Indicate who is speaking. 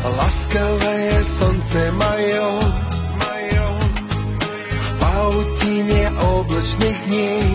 Speaker 1: Laskavé je slnce majú v pautine oblečných dní.